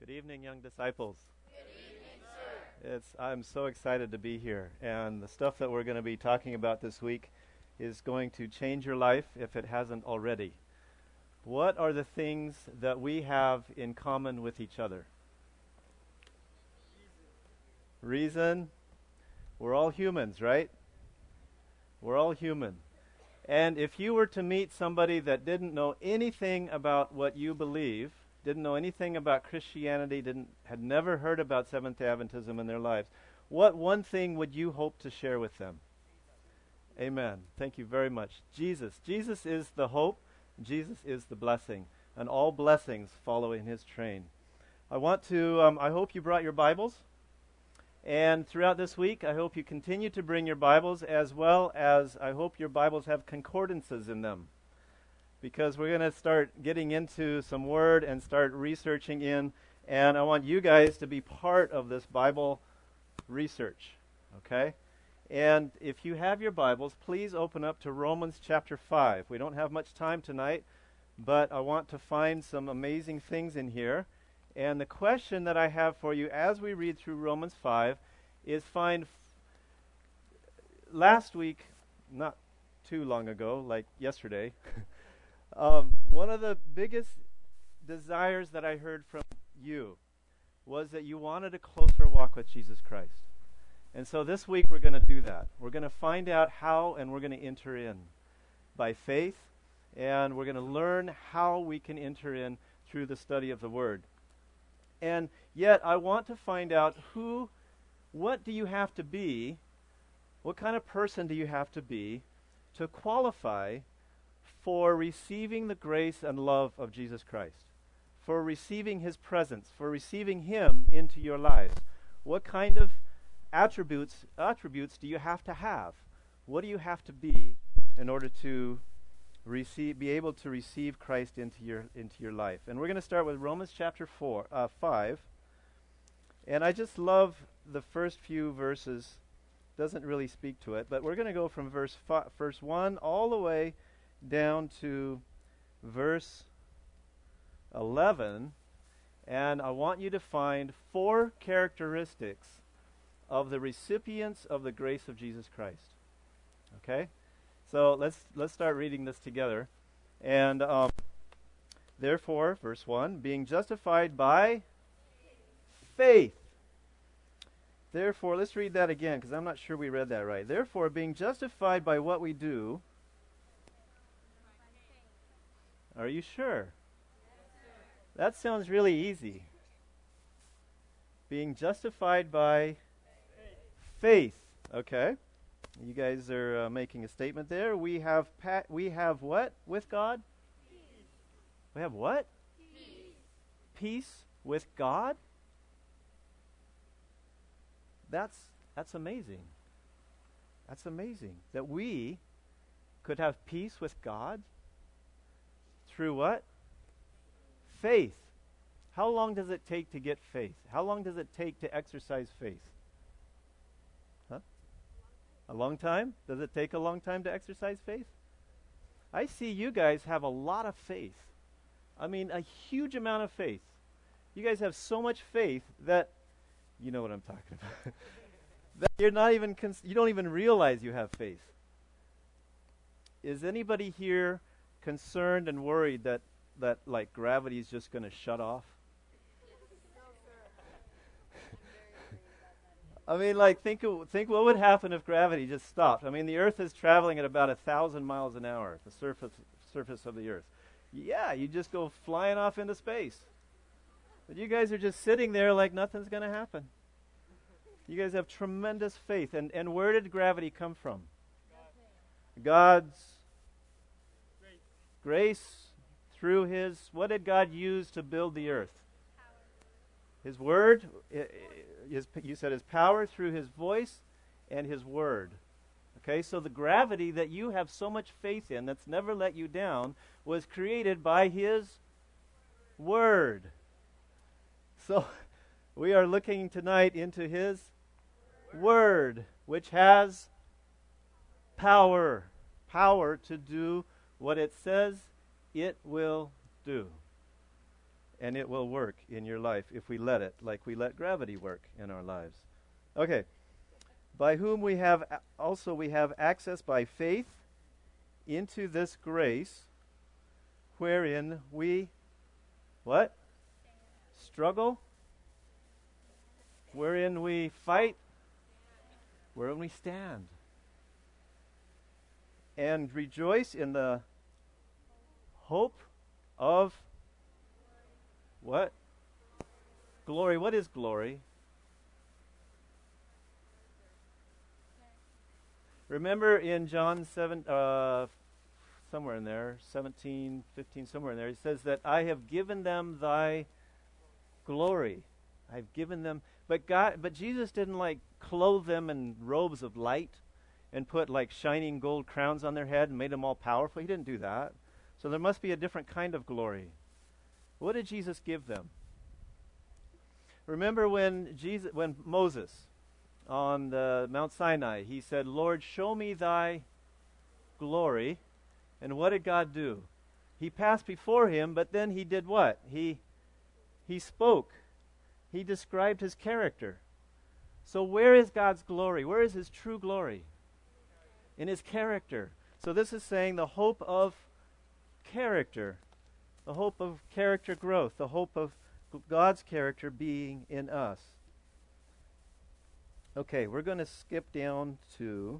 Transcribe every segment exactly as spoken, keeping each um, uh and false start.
Good evening, young disciples. Good evening, sir. It's, I'm so excited to be here. And the stuff that we're going to be talking about this week is going to change your life if it hasn't already. What are the things that we have in common with each other? Reason. We're all humans, right? We're all human. And if you were to meet somebody that didn't know anything about what you believe, didn't know anything about Christianity, didn't had never heard about Seventh-day Adventism in their lives, what one thing would you hope to share with them? Amen. Thank you very much. Jesus. Jesus is the hope. Jesus is the blessing. And all blessings follow in his train. I want to, um, I hope you brought your Bibles. And throughout this week, I hope you continue to bring your Bibles, as well as I hope your Bibles have concordances in them. Because we're going to start getting into some word and start researching in. And I want you guys to be part of this Bible research. Okay? And if you have your Bibles, please open up to Romans chapter five. We don't have much time tonight, but I want to find some amazing things in here. And the question that I have for you as we read through Romans five is find f- last week, not too long ago, like yesterday, um, one of the biggest desires that I heard from you was that you wanted a closer walk with Jesus Christ. And so this week we're going to do that. We're going to find out how, and we're going to enter in by faith, and we're going to learn how we can enter in through the study of the Word. And yet I want to find out who, what do you have to be, what kind of person do you have to be to qualify for receiving the grace and love of Jesus Christ, for receiving his presence, for receiving him into your lives. What kind of attributes attributes do you have to have? What do you have to be in order to receive, be able to receive Christ into your into your life? And we're going to start with Romans chapter four, uh, five. And I just love the first few verses. Doesn't really speak to it, but we're going to go from verse fi- verse one all the way down to verse eleven, and I want you to find four characteristics of the recipients of the grace of Jesus Christ. Okay? So let's let's start reading this together. And um, therefore, verse one, being justified by faith. Therefore, let's read that again, because I'm not sure we read that right. Therefore, being justified by what we do. Are you sure? That sounds really easy. Being justified by faith. Okay. You guys are uh, making a statement there. We have pa- we have what with God? Peace. We have what? Peace. Peace with God? That's that's amazing. That's amazing that we could have peace with God through what? Faith. How long does it take to get faith? How long does it take to exercise faith? Huh? A long time? Does it take a long time to exercise faith? I see you guys have a lot of faith. I mean, a huge amount of faith. You guys have so much faith that, you know what I'm talking about, that you're not even, cons- you don't even realize you have faith. Is anybody here concerned and worried that, that like, gravity is just going to shut off? I mean, like, think of, think what would happen if gravity just stopped. I mean, the Earth is traveling at about a thousand miles an hour, the surface surface of the Earth. Yeah, you just go flying off into space. But you guys are just sitting there like nothing's going to happen. You guys have tremendous faith. And, and where did gravity come from? God. God's grace. grace through his, what did God use to build the earth? His word, his, you said his power through his voice and his word. Okay, so the gravity that you have so much faith in that's never let you down was created by his word. So we are looking tonight into his word, which has power. Power to do what it says it will do. and it will work in your life if we let it, like we let gravity work in our lives. Okay. By whom we have a- also we have access by faith into this grace wherein we what? Struggle? Wherein we fight? Wherein we stand. And rejoice in the hope of what? Glory. What is glory? Remember in John seven, uh, somewhere in there, seventeen, fifteen, somewhere in there, he says that I have given them thy glory. I've given them, but God, but Jesus didn't like clothe them in robes of light and put like shining gold crowns on their head and made them all powerful. He didn't do that. So there must be a different kind of glory. What did Jesus give them? Remember when Jesus, when Moses on the Mount Sinai, he said, Lord, show me thy glory. And what did God do? He passed before him, but then he did what? He he spoke. He described his character. So where is God's glory? Where is his true glory? In his character. So this is saying the hope of character, the hope of character growth, the hope of God's character being in us. Okay, we're going to skip down to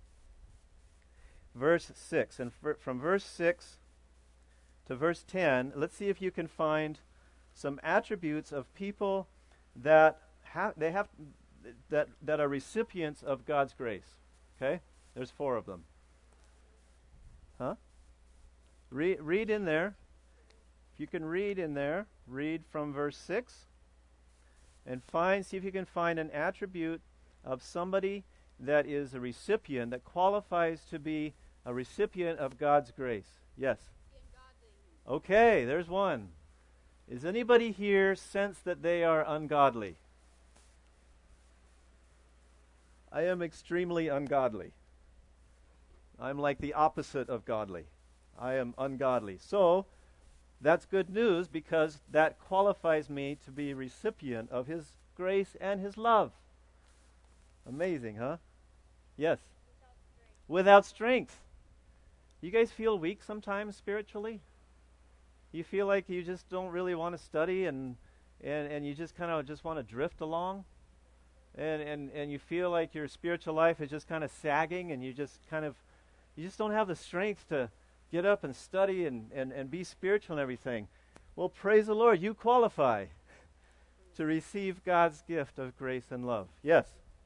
verse six. And f- from verse six to verse ten, let's see if you can find some attributes of people that have they have that that are recipients of God's grace. Okay? There's four of them. Huh? Read read in there. If you can read in there, read from verse six and find see if you can find an attribute of somebody that is a recipient, that qualifies to be a recipient of God's grace. Yes? Okay, there's one. Is anybody here sense that they are ungodly? I am extremely ungodly. I'm like the opposite of godly. I am ungodly. So, that's good news because that qualifies me to be a recipient of His grace and His love. Amazing, huh? Yes. Without strength. Without strength. You guys feel weak sometimes spiritually? You feel like you just don't really want to study and and, and you just kind of just want to drift along? And, and and you feel like your spiritual life is just kind of sagging and you just kind of you just don't have the strength to get up and study and, and, and be spiritual and everything. Well, praise the Lord, you qualify to receive God's gift of grace and love. Yes?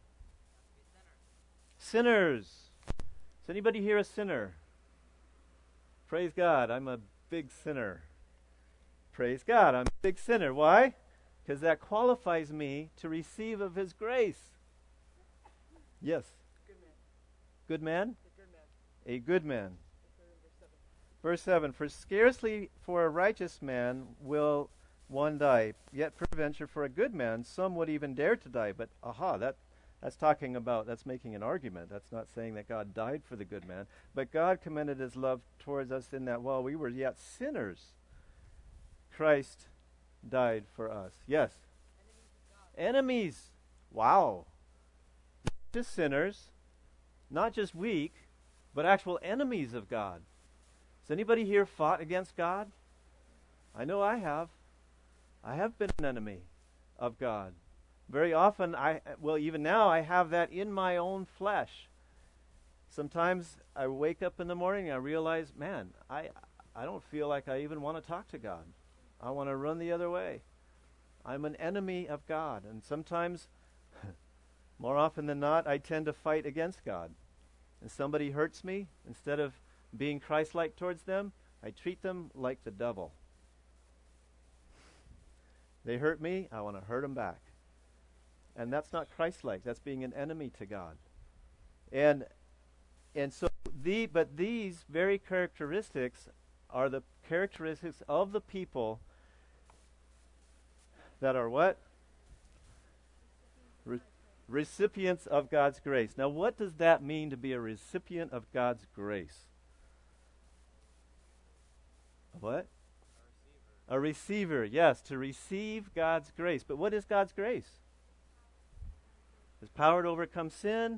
Sinners. Is anybody here a sinner? Praise God, I'm a big sinner. Praise God, I'm a big sinner. Why? Because that qualifies me to receive of His grace. Yes? Good man. Good man? A good man. Verse seven, for scarcely for a righteous man will one die, yet peradventure for a good man some would even dare to die. But aha, that that's talking about, that's making an argument. That's not saying that God died for the good man. But God commended His love towards us in that while we were yet sinners, Christ died for us. Yes? Enemies. Enemies. Wow. Not just sinners, not just weak, but actual enemies of God. Has anybody here fought against God? I know I have. I have been an enemy of God. Very often, I well, even now, I have that in my own flesh. Sometimes I wake up in the morning and I realize, man, I I don't feel like I even want to talk to God. I want to run the other way. I'm an enemy of God. And sometimes, more often than not, I tend to fight against God. And somebody hurts me, instead of being Christ-like towards them, I treat them like the devil. They hurt me, I want to hurt them back. And that's not Christ-like. That's being an enemy to God. And and so the but these very characteristics are the characteristics of the people that are what? Re- recipients of God's grace. Now, what does that mean to be a recipient of God's grace? What? A receiver, yes, to receive God's grace. But what is God's grace? His power to overcome sin.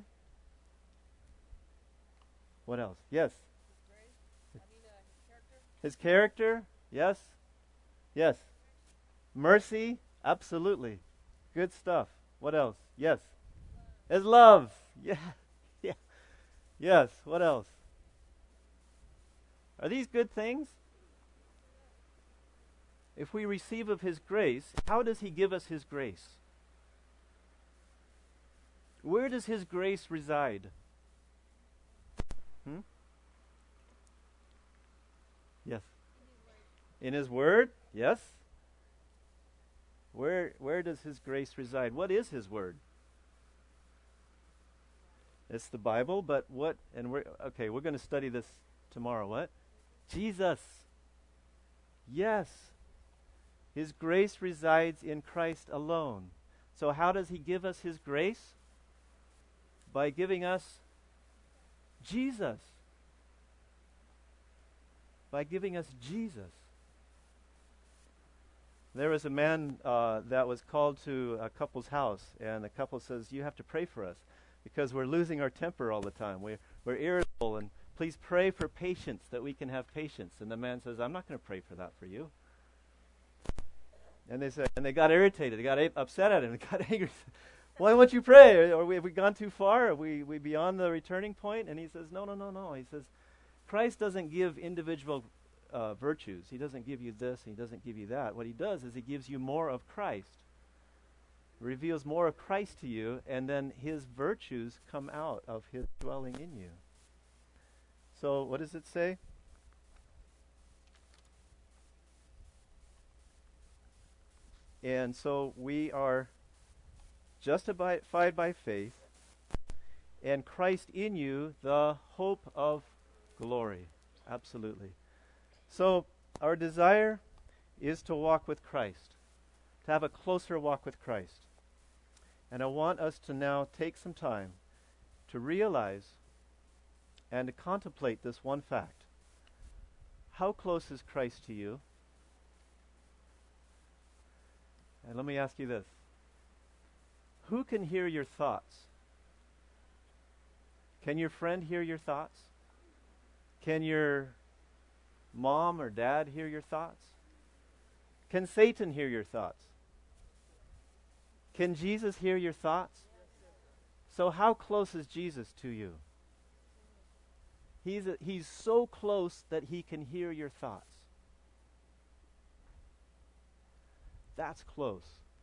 What else? Yes. His grace. I mean, uh, his character. His character. Yes. Yes. Mercy. Absolutely. Good stuff. What else? Yes. His love. Yeah. Yeah. Yes. What else? Are these good things? If we receive of His grace, how does He give us His grace? Where does His grace reside? Hmm? Yes. In His Word? Yes. Where where does His grace reside? What is His Word? It's the Bible, but what, and we're, okay, we're going to study this tomorrow. What? Jesus. Yes. His grace resides in Christ alone. So how does He give us His grace? By giving us Jesus. By giving us Jesus. There was a man uh, that was called to a couple's house, and the couple says, you have to pray for us because we're losing our temper all the time. We're, we're irritable, and please pray for patience, that we can have patience. And the man says, I'm not going to pray for that for you. And they said, and they got irritated. They got a- upset at him. They got angry. Why won't you pray? Are we, have we gone too far? Are we, we beyond the returning point? And he says, no, no, no, no. He says, Christ doesn't give individual uh, virtues. He doesn't give you this, and He doesn't give you that. What He does is He gives you more of Christ. Reveals more of Christ to you, and then His virtues come out of His dwelling in you. So what does it say? And so we are justified by faith, and Christ in you, the hope of glory. Absolutely. So our desire is to walk with Christ, to have a closer walk with Christ. And I want us to now take some time to realize and to contemplate this one fact. How close is Christ to you? And let me ask you this. Who can hear your thoughts? Can your friend hear your thoughts? Can your mom or dad hear your thoughts? Can Satan hear your thoughts? Can Jesus hear your thoughts? So how close is Jesus to you? He's, a, he's so close that He can hear your thoughts. That's close.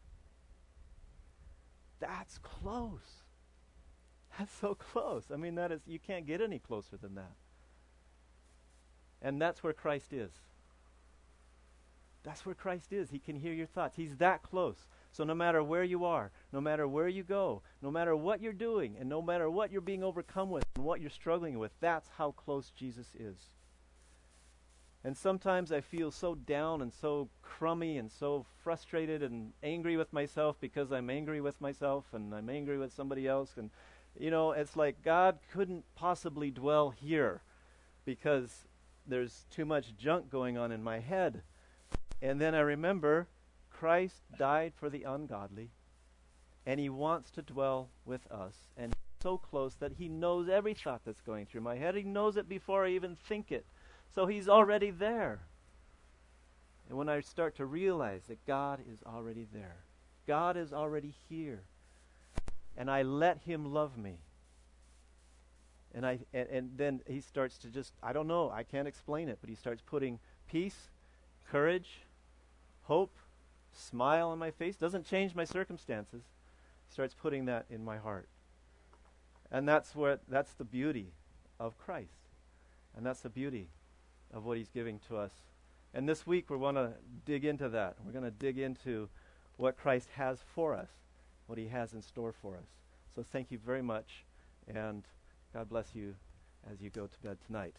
That's close. That's so close. I mean, that is, you can't get any closer than that. And that's where Christ is. That's where Christ is. He can hear your thoughts. He's that close. So no matter where you are, no matter where you go, no matter what you're doing, and no matter what you're being overcome with and what you're struggling with, that's how close Jesus is. And sometimes I feel so down and so crummy and so frustrated and angry with myself because I'm angry with myself and I'm angry with somebody else. And, you know, it's like God couldn't possibly dwell here because there's too much junk going on in my head. And then I remember Christ died for the ungodly, and He wants to dwell with us. And He's so close that He knows every thought that's going through my head. He knows it before I even think it. So He's already there. And when I start to realize that God is already there, God is already here, and I let Him love me, and I and, and then He starts to just, I don't know, I can't explain it, but He starts putting peace, courage, hope, smile on my face. Doesn't change my circumstances. He starts putting that in my heart. And that's where that's the beauty of Christ. And that's the beauty of what He's giving to us. And this week we want to dig into that. We're going to dig into what Christ has for us, what He has in store for us. So thank you very much, and God bless you as you go to bed tonight.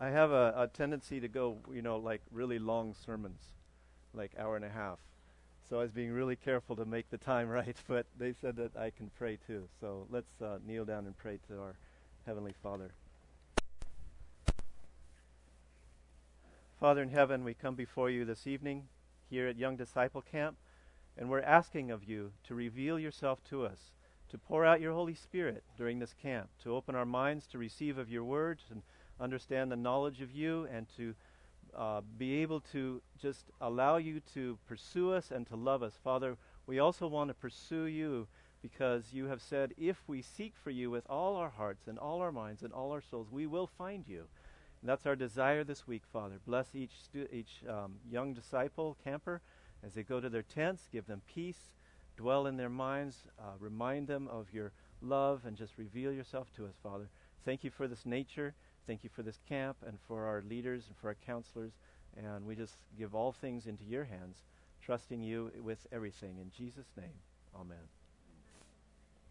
I have a, a tendency to go, you know, like really long sermons, like hour and a half. So I was being really careful to make the time right, but they said that I can pray too. So let's uh, kneel down and pray to our Heavenly Father. Father in heaven, we come before you this evening here at Young Disciple Camp, and we're asking of you to reveal yourself to us, to pour out your Holy Spirit during this camp, to open our minds to receive of your words and understand the knowledge of you, and to uh, be able to just allow you to pursue us and to love us. Father, we also want to pursue you because you have said if we seek for you with all our hearts and all our minds and all our souls, we will find you. And that's our desire this week, Father. Bless each stu- each um, young disciple, camper, as they go to their tents. Give them peace. Dwell in their minds. Uh, remind them of your love and just reveal yourself to us, Father. Thank you for this nature. Thank you for this camp and for our leaders and for our counselors. And we just give all things into your hands, trusting you with everything. In Jesus' name, amen.